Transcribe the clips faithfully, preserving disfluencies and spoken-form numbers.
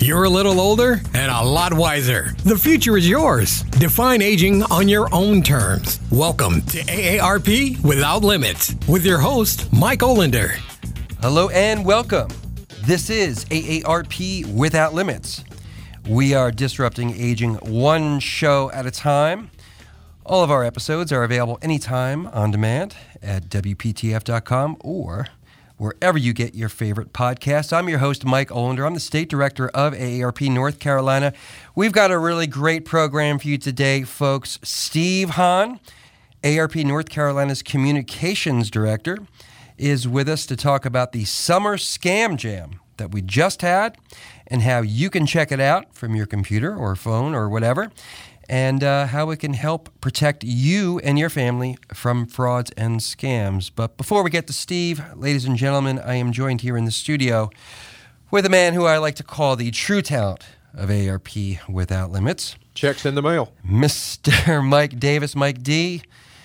You're a little older and a lot wiser. The future is yours. Define aging on your own terms. Welcome to A A R P Without Limits with your host, Mike Olander. Hello and welcome. This is A A R P Without Limits. We are disrupting aging one show at a time. All of our episodes are available anytime on demand at W P T F dot com or wherever you get your favorite podcasts. I'm your host, Mike Olander. I'm the State Director of A A R P North Carolina. We've got a really great program for you today, folks. Steve Hahn, A A R P North Carolina's Communications Director, is with us to talk about the Summer Scam Jam that we just had and how you can check it out from your computer or phone or whatever, and uh, how it can help protect you and your family from frauds and scams. But before we get to Steve, ladies and gentlemen, I am joined here in the studio with a man who I like to call the true talent of A A R P Without Limits. Checks in the mail. Mister Mike Davis. Mike D.,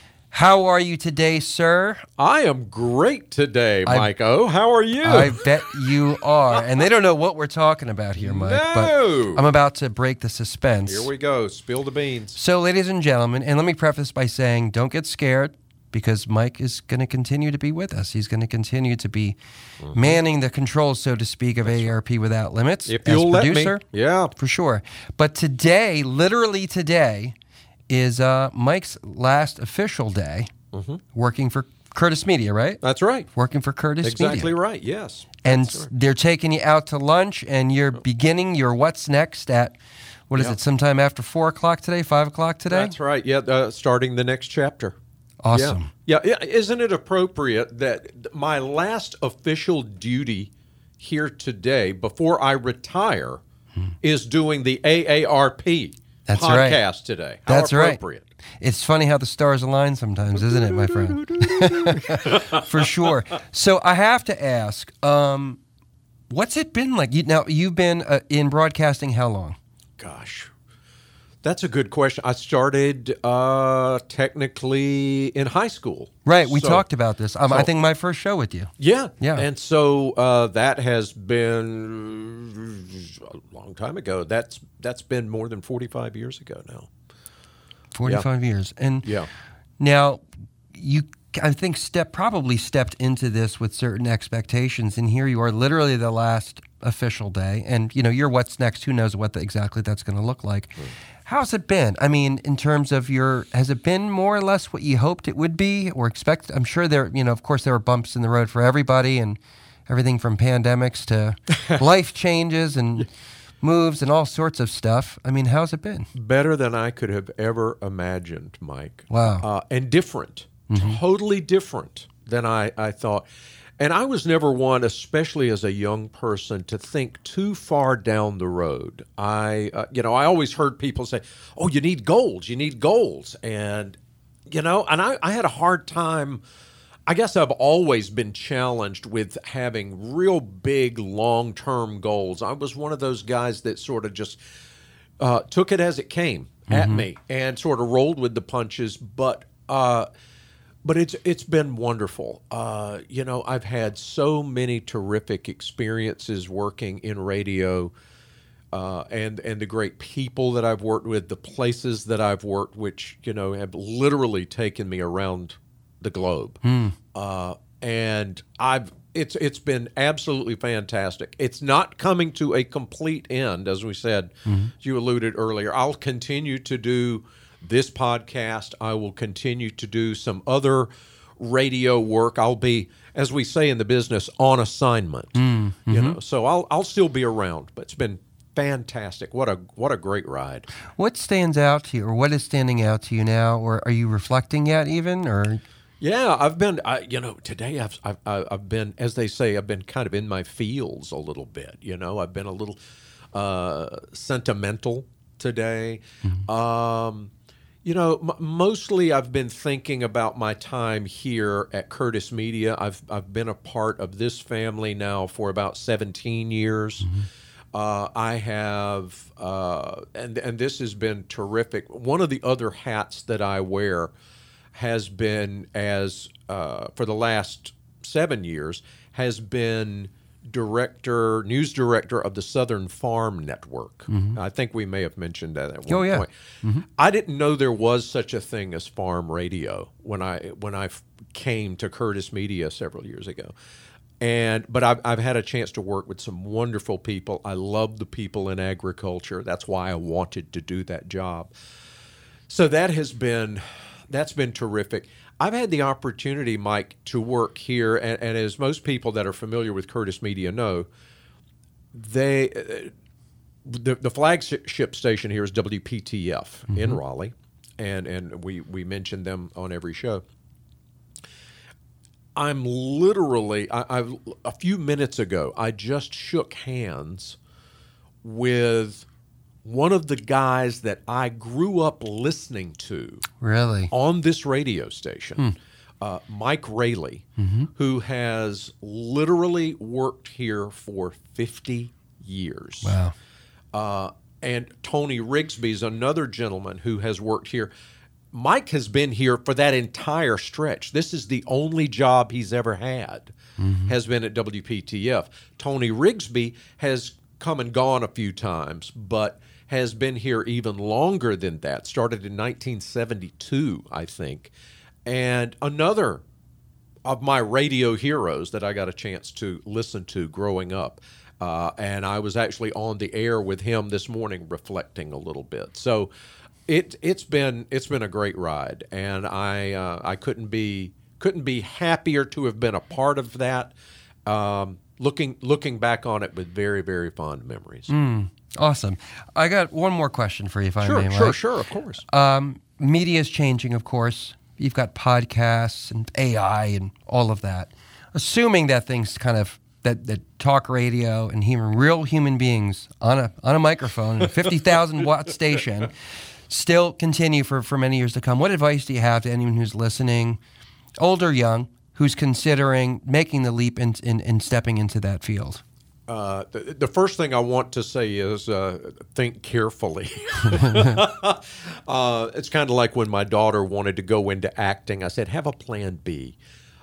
how are you today, sir? I am great today, I, Mike O. How are you? I bet you are. And they don't know what we're talking about here, Mike. No. But I'm about to break the suspense. Here we go. Spill the beans. So, ladies and gentlemen, and let me preface by saying, don't get scared, because Mike is going to continue to be with us. He's going to continue to be mm-hmm. manning the controls, so to speak, of A A R P Without Limits. If you'll as producer, let me. Yeah. For sure. But today, literally today, is uh, Mike's last official day mm-hmm. working for Curtis Media, right? That's right. Working for Curtis exactly Media. Exactly right, yes. And right. they're taking you out to lunch, and you're beginning your what's next at, what is yeah. it, sometime after four o'clock today, five o'clock today? That's right, yeah, uh, starting the next chapter. Awesome. Yeah. yeah, yeah. Isn't it appropriate that my last official duty here today, before I retire, hmm. is doing the A A R P That's podcast right. today? How That's appropriate. Right. It's funny how the stars align sometimes, isn't it, my friend? For sure. So I have to ask, um, what's it been like? You, now, you've been uh, in broadcasting how long? Gosh, that's a good question. I started uh, technically in high school. Right. We so, talked about this. Um, so, I think my first show with you. Yeah. Yeah. And so uh, that has been a long time ago. That's that's been more than forty-five years ago now. forty-five yeah. years. And yeah. now you, I think, step probably stepped into this with certain expectations, and here you are, literally the last official day. And, you know, you're what's next. Who knows what the, exactly that's going to look like. Mm. How's it been? I mean, in terms of your, has it been more or less what you hoped it would be or expect? I'm sure there, you know, of course there were bumps in the road for everybody and everything from pandemics to life changes and moves and all sorts of stuff. I mean, how's it been? Better than I could have ever imagined, Mike. Wow. Uh, and different, mm-hmm. totally different than I, I thought. And I was never one, especially as a young person, to think too far down the road. I, uh, you know, I always heard people say, "Oh, you need goals. You need goals." And, you know, and I, I had a hard time. I guess I've always been challenged with having real big, long-term goals. I was one of those guys that sort of just uh, took it as it came mm-hmm. at me and sort of rolled with the punches. But uh, but it's it's been wonderful. Uh, you know, I've had so many terrific experiences working in radio, uh, and and the great people that I've worked with, the places that I've worked, which you know have literally taken me around the globe. Mm. Uh, and I've it's it's been absolutely fantastic. It's not coming to a complete end, as we said, mm-hmm. as you alluded earlier. I'll continue to do this podcast. I will continue to do some other radio work. I'll be, as we say in the business, on assignment. Mm-hmm. You know, so I'll I'll still be around, but it's been fantastic. What a what a great ride. What stands out to you, or what is standing out to you now, or are you reflecting yet even, or? Yeah, I've been, I, you know, today I've, I've I've been, as they say, I've been kind of in my feels a little bit. You know, I've been a little uh, sentimental today. Mm-hmm. Um, you know, m- mostly I've been thinking about my time here at Curtis Media. I've I've been a part of this family now for about seventeen years. Mm-hmm. Uh, I have, uh, and and this has been terrific. One of the other hats that I wear has been, as uh, for the last seven years, has been director, news director of the Southern Farm Network. Mm-hmm. I think we may have mentioned that at one oh, yeah. point. Mm-hmm. I didn't know there was such a thing as farm radio when I when I came to Curtis Media several years ago. And but I've I've had a chance to work with some wonderful people. I love the people in agriculture. That's why I wanted to do that job. So that has been that's been terrific. I've had the opportunity, Mike, to work here, and, and as most people that are familiar with Curtis Media know, they uh, the, the flagship station here is W P T F mm-hmm. in Raleigh, and and we we mention them on every show. I'm literally, I, I've a few minutes ago, I just shook hands with one of the guys that I grew up listening to really on this radio station, hmm. uh, Mike Raley, mm-hmm. who has literally worked here for fifty years. Wow. Uh, and Tony Rigsby is another gentleman who has worked here. Mike has been here for that entire stretch. This is the only job he's ever had, mm-hmm. has been at W P T F. Tony Rigsby has come and gone a few times, but has been here even longer than that, started in nineteen seventy-two, I think. And another of my radio heroes that I got a chance to listen to growing up. Uh, and I was actually on the air with him this morning reflecting a little bit. So it, it's been it's been a great ride, and I uh, I couldn't be couldn't be happier to have been a part of that. Um, looking looking back on it with very, very fond memories. Mm. Awesome. I got one more question for you, if sure, I may. Sure, Mike. sure, of course. Um, media is changing, of course. You've got podcasts and A I and all of that. Assuming that things kind of that, that talk radio and human, real human beings on a on a microphone in a fifty thousand watt station still continue for, for many years to come. What advice do you have to anyone who's listening, old or young, who's considering making the leap in, in, in stepping into that field? Uh, the, the first thing I want to say is uh, think carefully. uh, it's kind of like when my daughter wanted to go into acting. I said, have a plan B.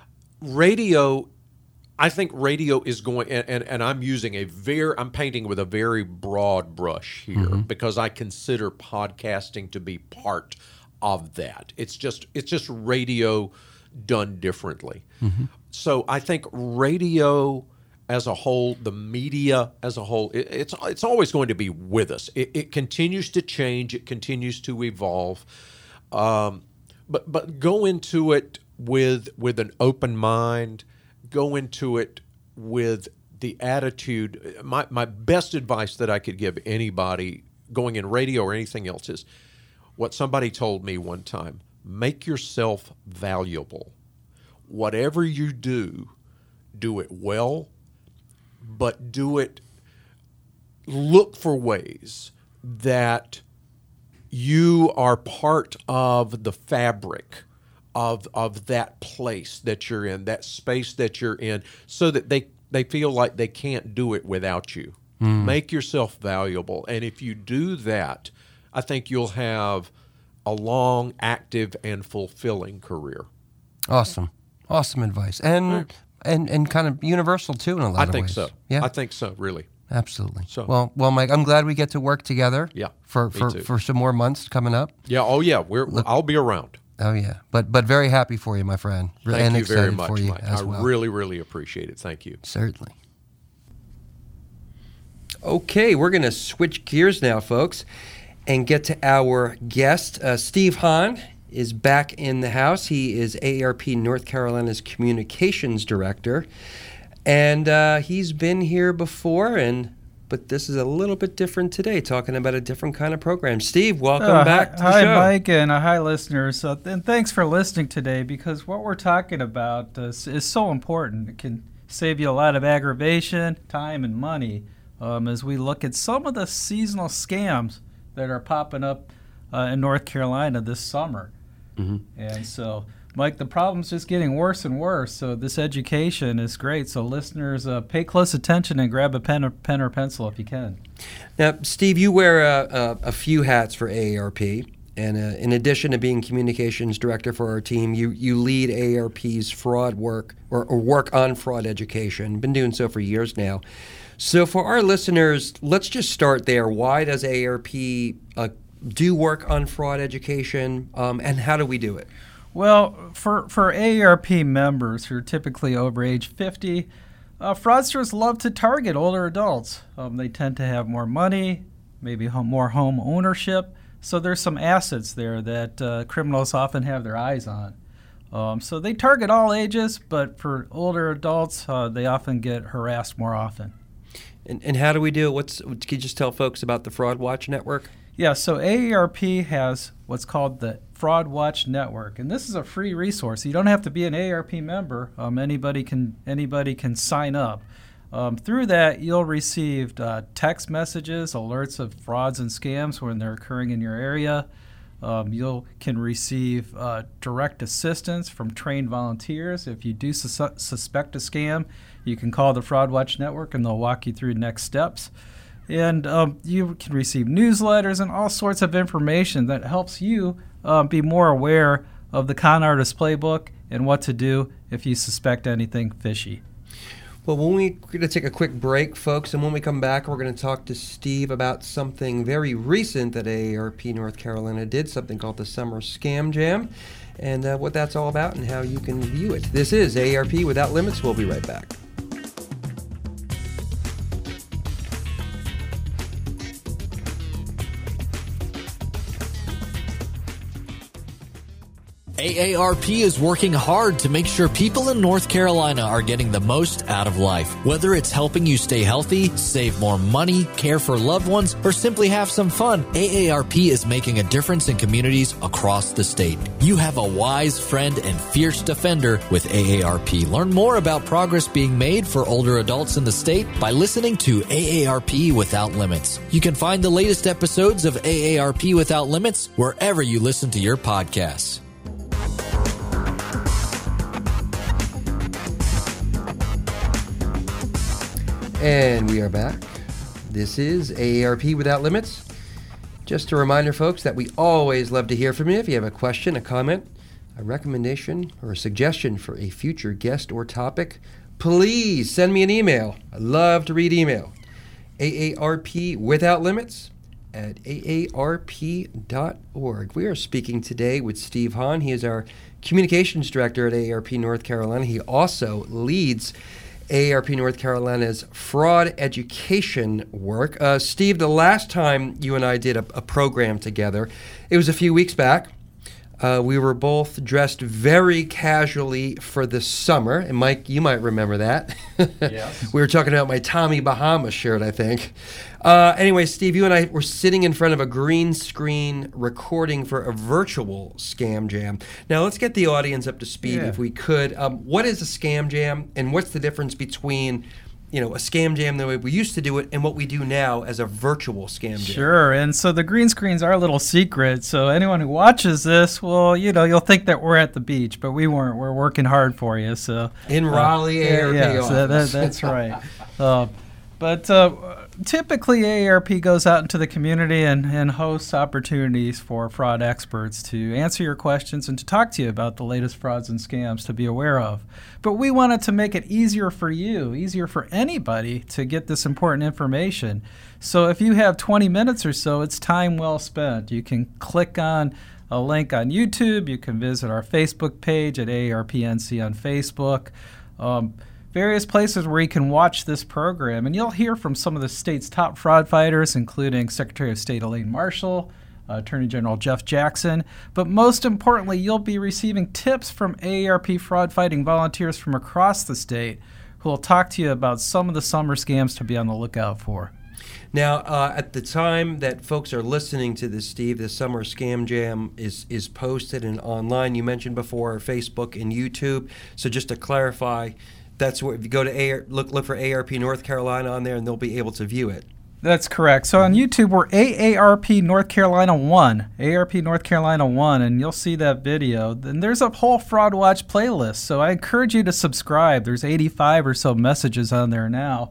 Radio, I think radio is going, and, and, and I'm using a very, I'm painting with a very broad brush here mm-hmm. because I consider podcasting to be part of that. It's just, it's just radio done differently. Mm-hmm. So I think radio as a whole, the media as a whole, it, it's it's always going to be with us. It, it continues to change. It continues to evolve. Um, but but go into it with with an open mind. Go into it with the attitude. My my best advice that I could give anybody going in radio or anything else is what somebody told me one time: make yourself valuable. Whatever you do, do it well. But do it, look for ways that you are part of the fabric of of that place that you're in, that space that you're in, so that they, they feel like they can't do it without you. Mm. Make yourself valuable. And if you do that, I think you'll have a long, active, and fulfilling career. Awesome. Awesome advice. And... Right. And and kind of universal, too, in a lot I of ways. I think so. Yeah. I think so, really. Absolutely. So. Well, well, Mike, I'm glad we get to work together yeah, for, for, for some more months coming up. Yeah, oh, yeah. We're, Look, I'll be around. Oh, yeah. But but very happy for you, my friend. Thank and you excited very much, for you Mike. as I well. really, really appreciate it. Thank you. Certainly. Okay, we're going to switch gears now, folks, and get to our guest, uh, Steve Hahn. Is back in the house. He is A A R P North Carolina's Communications Director. And uh, he's been here before, and but this is a little bit different today, talking about a different kind of program. Steve, welcome uh, back hi, to the hi, show. Hi, Mike, and uh, hi, listeners. Uh, and thanks for listening today, because what we're talking about uh, is so important. It can save you a lot of aggravation, time, and money um, as we look at some of the seasonal scams that are popping up uh, in North Carolina this summer. Mm-hmm. And so, Mike, the problem's just getting worse and worse. So this education is great. So listeners, uh, pay close attention and grab a pen or, pen or pencil if you can. Now, Steve, you wear a, a, a few hats for A A R P, And uh, in addition to being communications director for our team, you, you lead A A R P's fraud work or, or work on fraud education. Been doing so for years now. So for our listeners, let's just start there. Why does A A R P uh, do work on fraud education, um, and how do we do it? Well, for, for A A R P members who are typically over age fifty, uh, fraudsters love to target older adults. Um, they tend to have more money, maybe home, more home ownership. So there's some assets there that uh, criminals often have their eyes on. Um, so they target all ages, but for older adults, uh, they often get harassed more often. And, and how do we do it? What's, can you just tell folks about the Fraud Watch Network? Yeah, so A A R P has what's called the Fraud Watch Network, and this is a free resource. You don't have to be an A A R P member. Um, anybody can anybody can sign up. Um, through that, you'll receive uh, text messages, alerts of frauds and scams when they're occurring in your area. Um, you can receive uh, direct assistance from trained volunteers. If you do sus- suspect a scam, you can call the Fraud Watch Network and they'll walk you through next steps. And um, you can receive newsletters and all sorts of information that helps you uh, be more aware of the con artist playbook and what to do if you suspect anything fishy. Well, when we, we're going to take a quick break, folks, and when we come back, we're going to talk to Steve about something very recent that A A R P North Carolina did, something called the Summer Scam Jam, and uh, what that's all about and how you can view it. This is A A R P Without Limits. We'll be right back. A A R P is working hard to make sure people in North Carolina are getting the most out of life. Whether it's helping you stay healthy, save more money, care for loved ones, or simply have some fun, A A R P is making a difference in communities across the state. You have a wise friend and fierce defender with A A R P. Learn more about progress being made for older adults in the state by listening to A A R P Without Limits. You can find the latest episodes of A A R P Without Limits wherever you listen to your podcasts. And we are back. This is A A R P Without Limits. Just a reminder, folks, that we always love to hear from you. If you have a question, a comment, a recommendation, or a suggestion for a future guest or topic, please send me an email. I love to read email. A A R P Without Limits at A A R P dot org. We are speaking today with Steve Hahn. He is our communications director at A A R P North Carolina. He also leads A A R P North Carolina's fraud education work. Uh, Steve, the last time you and I did a, a program together, it was a few weeks back. Uh, we were both dressed very casually for the summer. And Mike, you might remember that. Yes. We were talking about my Tommy Bahama shirt, I think. Uh, anyway, Steve, you and I were sitting in front of a green screen recording for a virtual Scam Jam. Now, let's get the audience up to speed Yeah. if we could. Um, what is a Scam Jam, and what's the difference between, you know, a Scam Jam the way we used to do it and what we do now as a virtual Scam Jam? Sure, and so the green screen's our little secret, so anyone who watches this, well, you know, you'll think that we're at the beach, but we weren't. We're working hard for you, so. In Raleigh, uh, A A R P yeah, so that, office. that's right. Uh, but uh, typically A A R P goes out into the community and, and hosts opportunities for fraud experts to answer your questions and to talk to you about the latest frauds and scams to be aware of. But we wanted to make it easier for you, easier for anybody to get this important information. So if you have twenty minutes or so, it's time well spent. You can click on a link on YouTube. You can visit our Facebook page at A A R P N C on Facebook. Um, various places where you can watch this program, and you'll hear from some of the state's top fraud fighters, including Secretary of State Elaine Marshall, uh, Attorney General Jeff Jackson. But most importantly, you'll be receiving tips from A A R P fraud fighting volunteers from across the state who will talk to you about some of the summer scams to be on the lookout for. Now, uh, at the time that folks are listening to this, Steve, the Summer Scam Jam is is posted and online. You mentioned before Facebook and YouTube. So just to clarify, that's where if you go to A- look look for A A R P North Carolina on there, and they'll be able to view it. That's correct. So on YouTube, we're A A R P North Carolina one, A A R P North Carolina one, and you'll see that video. Then there's a whole Fraud Watch playlist, so I encourage you to subscribe. There's eighty-five or so messages on there now.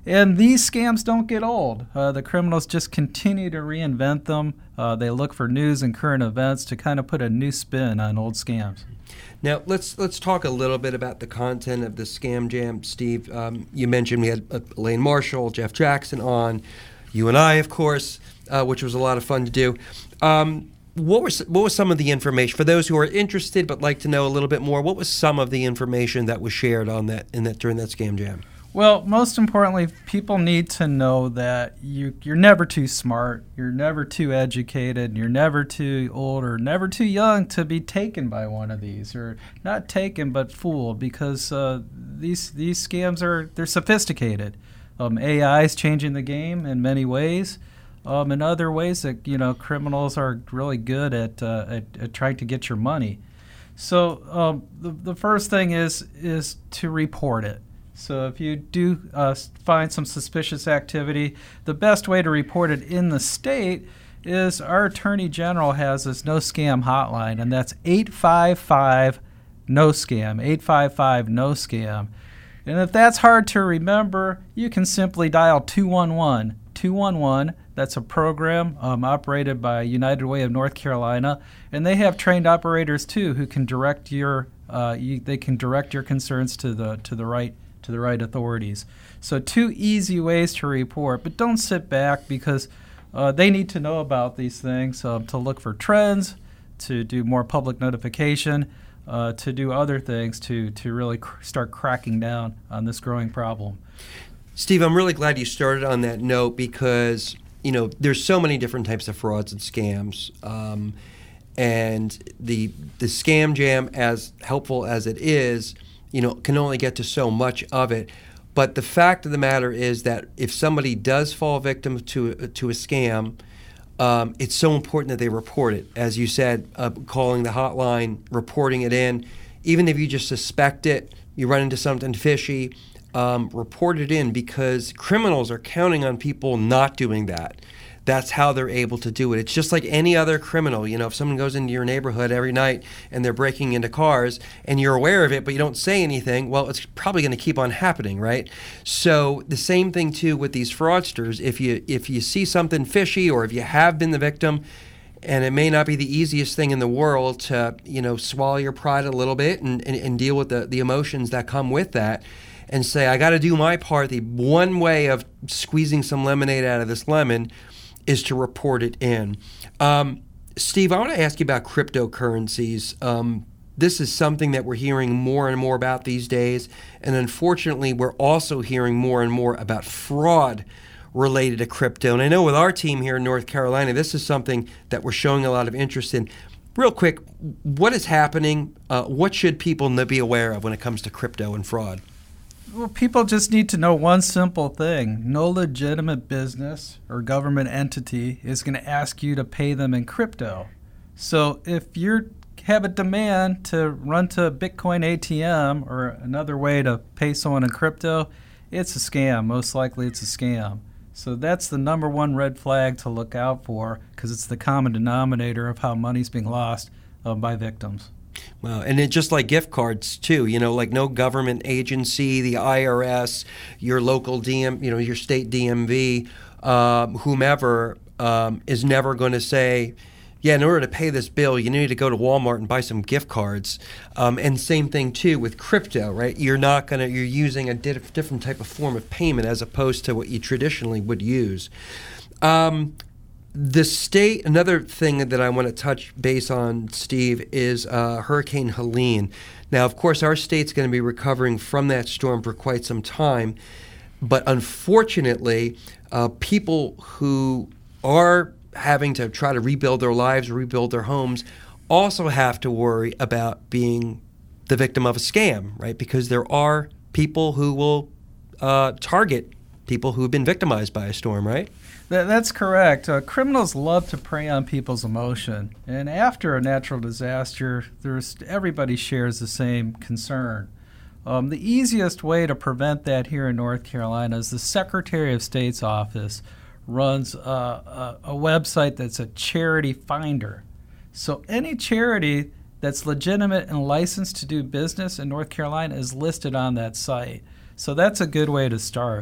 And these scams don't get old. Uh, the criminals just continue to reinvent them. Uh, they look for news and current events to kind of put a new spin on old scams. Now, let's let's talk a little bit about the content of the Scam Jam, Steve. Um, you mentioned we had uh, Elaine Marshall, Jeff Jackson on, you and I, of course, uh, which was a lot of fun to do. Um, what was what was some of the information for those who are interested but like to know a little bit more? What was some of the information that was shared on that in that during that Scam Jam? Well, most importantly, people need to know that you, you're never too smart, you're never too educated, you're never too old or never too young to be taken by one of these, or not taken but fooled, because uh, these these scams are they're sophisticated. Um, A I is changing the game in many ways. Um, in other ways, that you know, criminals are really good at, uh, at at trying to get your money. So um, the the first thing is is to report it. So if you do uh, find some suspicious activity, the best way to report it in the state is our Attorney General has this No Scam hotline, and that's eight five five no scam, eight five five no scam. And if that's hard to remember, you can simply dial two one one. two one one, that's a program um, operated by United Way of North Carolina, and they have trained operators too who can direct your uh, you, they can direct your concerns to the to the right to the right authorities. So two easy ways to report, but don't sit back, because uh, they need to know about these things, um, to look for trends, to do more public notification, uh, to do other things to, to really cr- start cracking down on this growing problem. Steve, I'm really glad you started on that note, because you know there's so many different types of frauds and scams, um, and the the Scam Jam, as helpful as it is, you know, can only get to so much of it. But the fact of the matter is that if somebody does fall victim to to a scam, um, it's so important that they report it. As you said, uh, calling the hotline, reporting it in. Even if you just suspect it, you run into something fishy, um, report it in, because criminals are counting on people not doing that. That's how they're able to do it. It's just like any other criminal. You know, if someone goes into your neighborhood every night and they're breaking into cars and you're aware of it, but you don't say anything, well, it's probably going to keep on happening, right? So the same thing too with these fraudsters. If you if you see something fishy, or if you have been the victim, and it may not be the easiest thing in the world to, you know, swallow your pride a little bit and, and, and deal with the, the emotions that come with that, and say, I got to do my part. The one way of squeezing some lemonade out of this lemon is to report it in. Um, Steve, I want to ask you about cryptocurrencies. Um, this is something that we're hearing more and more about these days, and unfortunately, we're also hearing more and more about fraud related to crypto. And I know with our team here in North Carolina, this is something that we're showing a lot of interest in. Real quick, what is happening? Uh, what should people be aware of when it comes to crypto and fraud? Well, people just need to know one simple thing. No legitimate business or government entity is going to ask you to pay them in crypto. So if you have a demand to run to a Bitcoin A T M or another way to pay someone in crypto, it's a scam. Most likely it's a scam. So that's the number one red flag to look out for, because it's the common denominator of how money's being lost uh, by victims. Wow, and it just like gift cards too, you know, like no government agency, the I R S, your local D M, you know, your state D M V, um, whomever um, is never going to say, yeah, in order to pay this bill, you need to go to Walmart and buy some gift cards. Um, and same thing too with crypto, right? You're not gonna, you're using a di- different type of form of payment as opposed to what you traditionally would use. Um, The state, another thing that I want to touch base on, Steve, is uh, Hurricane Helene. Now, of course, our state's going to be recovering from that storm for quite some time, but unfortunately, uh, people who are having to try to rebuild their lives, rebuild their homes, also have to worry about being the victim of a scam, right? Because there are people who will uh, target people who have been victimized by a storm, right? That, that's correct. Uh, criminals love to prey on people's emotion. And after a natural disaster, there's everybody shares the same concern. Um, the easiest way to prevent that here in North Carolina is the Secretary of State's office runs a, a, a website that's a charity finder. So any charity that's legitimate and licensed to do business in North Carolina is listed on that site. So that's a good way to start.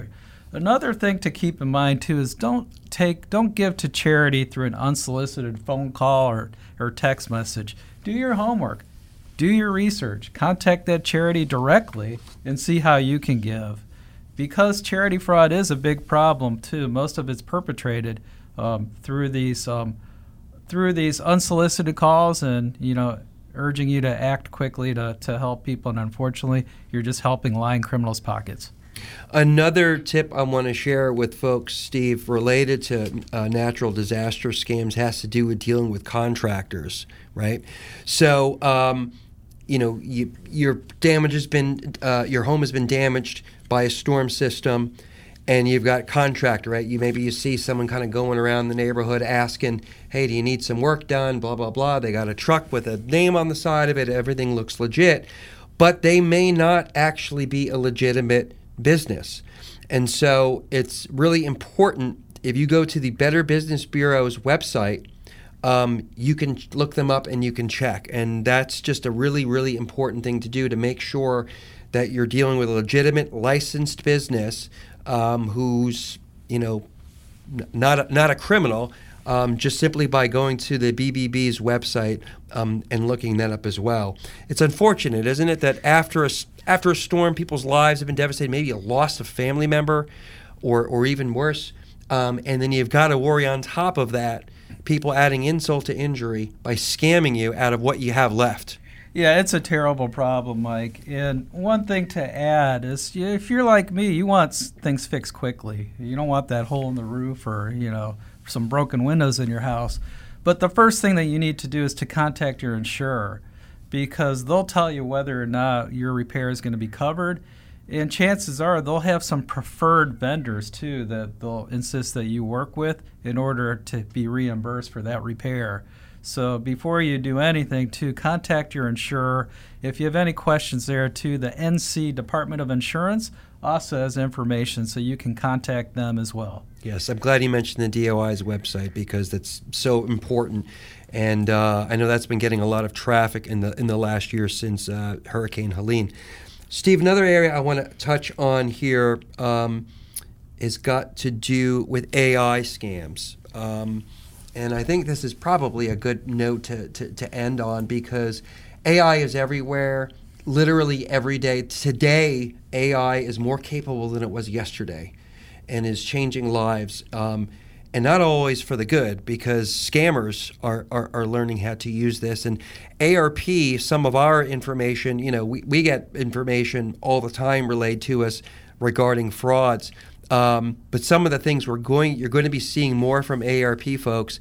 Another thing to keep in mind too is don't take don't give to charity through an unsolicited phone call or, or text message. Do your homework. Do your research. Contact that charity directly and see how you can give. Because charity fraud is a big problem too. Most of it's perpetrated um, through these um, through these unsolicited calls and, you know, urging you to act quickly to, to help people, and unfortunately you're just helping line criminals' pockets. Another tip I want to share with folks, Steve, related to uh, natural disaster scams has to do with dealing with contractors, right? So, um, you know, you, your damage has been, uh, your home has been damaged by a storm system, and you've got contractor, right? You maybe you see someone kind of going around the neighborhood asking, hey, do you need some work done? Blah, blah, blah. They got a truck with a name on the side of it. Everything looks legit, but they may not actually be a legitimate business. And so it's really important, if you go to the Better Business Bureau's website, um, you can look them up and you can check. And that's just a really, really important thing to do to make sure that you're dealing with a legitimate licensed business um, who's, you know, n- not a, not a criminal, um, just simply by going to the B B B's website um, and looking that up as well. It's unfortunate, isn't it, that after a After a storm, people's lives have been devastated, maybe a loss of family member or, or even worse. Um, and then you've got to worry on top of that, people adding insult to injury by scamming you out of what you have left. Yeah, it's a terrible problem, Mike. And one thing to add is if you're like me, you want things fixed quickly. You don't want that hole in the roof or, you know, some broken windows in your house. But the first thing that you need to do is to contact your insurer, because they'll tell you whether or not your repair is going to be covered. And chances are they'll have some preferred vendors, too, that they'll insist that you work with in order to be reimbursed for that repair. So before you do anything, to contact your insurer. If you have any questions there, too, the N C Department of Insurance also has information, so you can contact them as well. Yes, I'm glad you mentioned the D O I's website because that's so important. And uh, I know that's been getting a lot of traffic in the in the last year since uh, Hurricane Helene. Steve, another area I want to touch on here um, is got to do with A I scams. Um, and I think this is probably a good note to, to, to end on because A I is everywhere, literally every day. Today, A I is more capable than it was yesterday and is changing lives. Um, And not always for the good, because scammers are, are, are learning how to use this. And A R P, some of our information, you know, we, we get information all the time relayed to us regarding frauds. Um, but some of the things we're going, you're going to be seeing more from A R P folks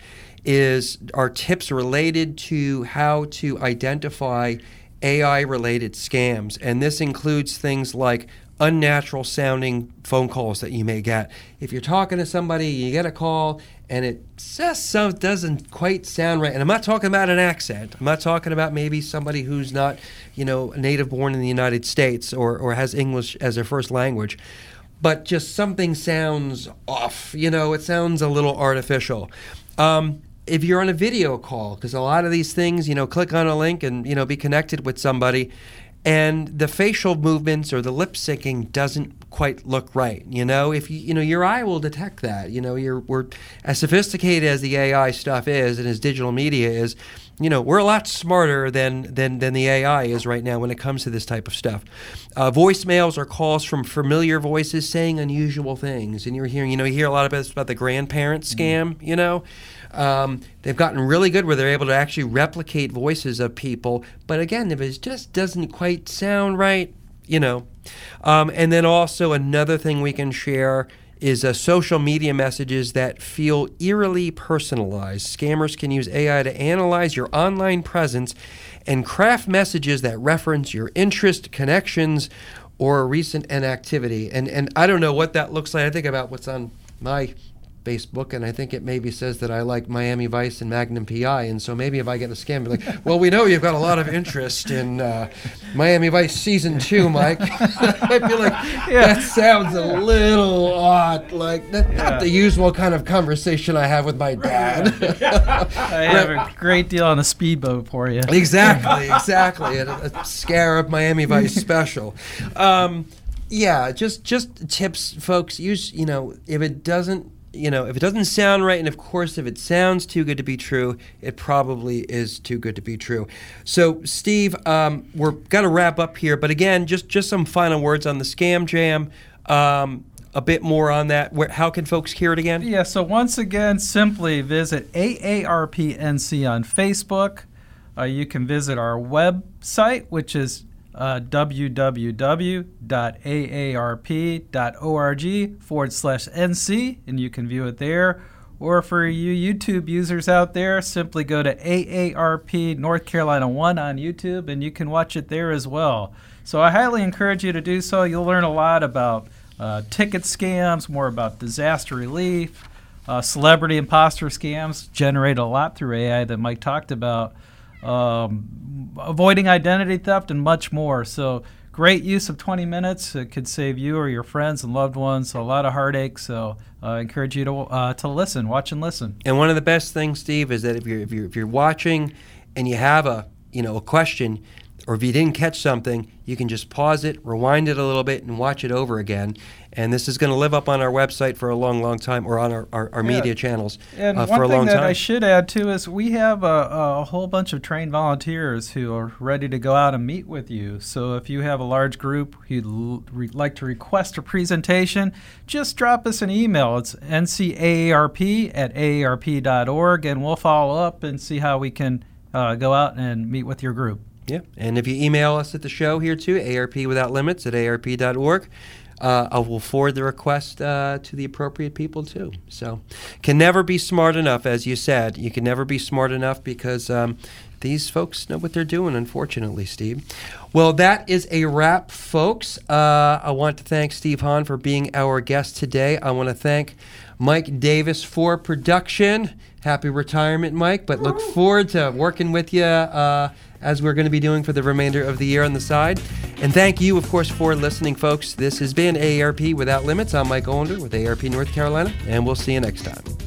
is our tips related to how to identify A I-related scams. And this includes things like unnatural sounding phone calls that you may get. If you're talking to somebody, you get a call and it just so doesn't quite sound right. And I'm not talking about an accent. I'm not talking about maybe somebody who's not, you know, native born in the United States or, or has English as their first language. But just something sounds off. You know, it sounds a little artificial. Um, if you're on a video call, because a lot of these things, you know, click on a link and, you know, be connected with somebody, and the facial movements or the lip syncing doesn't quite look right. You know, if you, you know, your eye will detect that. You know, you're, we're as sophisticated as the A I stuff is and as digital media is, you know, we're a lot smarter than, than, than the A I is right now when it comes to this type of stuff. Uh, voicemails are calls from familiar voices saying unusual things. And you're hearing, you know, you hear a lot about, about the grandparent scam, mm. you know. Um, they've gotten really good where they're able to actually replicate voices of people. But again, if it just doesn't quite sound right, you know. Um, and then also another thing we can share is uh, social media messages that feel eerily personalized. Scammers can use A I to analyze your online presence and craft messages that reference your interest, connections, or recent inactivity. And and I don't know what that looks like. I think about what's on my Facebook, and I think it maybe says that I like Miami Vice and Magnum P I, and so maybe if I get a scam, be like, well, we know you've got a lot of interest in uh, Miami Vice Season two, Mike. I'd be like, yeah. That sounds a little odd, like that's yeah. not the usual kind of conversation I have with my dad. I have a great deal on a speedboat for you. Exactly, exactly, a, a Scarab Miami Vice special. Um, Yeah, just just tips, folks. Use, you know, if it doesn't, you know, if it doesn't sound right, and of course, if it sounds too good to be true, it probably is too good to be true. So, Steve, um, we're got to wrap up here, but again, just just some final words on the Scam Jam. Um, a bit more on that. Where, how can folks hear it again? Yeah. So once again, simply visit A A R P N C on Facebook. Uh, you can visit our website, which is uh, w w w dot a a r p dot org forward slash N C, and you can view it there. Or for you YouTube users out there, simply go to A A R P North Carolina one on YouTube, and you can watch it there as well. So I highly encourage you to do so. You'll learn a lot about uh, ticket scams, more about disaster relief, uh, celebrity imposter scams generate a lot through A I that Mike talked about. Um, avoiding identity theft and much more. So great use of twenty minutes. It could save you or your friends and loved ones a lot of heartache. So I uh, encourage you to uh, to listen, watch and listen. And one of the best things, Steve, is that if you're if you're if you're watching and you have a you know a question, or if you didn't catch something, you can just pause it, rewind it a little bit, and watch it over again. And this is going to live up on our website for a long, long time, or on our, our, our Yeah. media channels And uh, one for a thing long that time. I should add too is we have a, a whole bunch of trained volunteers who are ready to go out and meet with you. So if you have a large group who'd l- re- like to request a presentation, just drop us an email. It's N C A A R P at A A R P dot org, and we'll follow up and see how we can uh, go out and meet with your group. Yeah, and if you email us at the show here too, A R P Without Limits at A A R P dot org, uh, I will forward the request uh, to the appropriate people too. So, can never be smart enough, as you said. You can never be smart enough because um, these folks know what they're doing, unfortunately, Steve. Well, that is a wrap, folks. Uh, I want to thank Steve Hahn for being our guest today. I want to thank Mike Davis for production. Happy retirement, Mike, but look forward to working with you uh, as we're going to be doing for the remainder of the year on the side. And thank you, of course, for listening, folks. This has been A A R P Without Limits. I'm Mike Ollender with A A R P North Carolina, and we'll see you next time.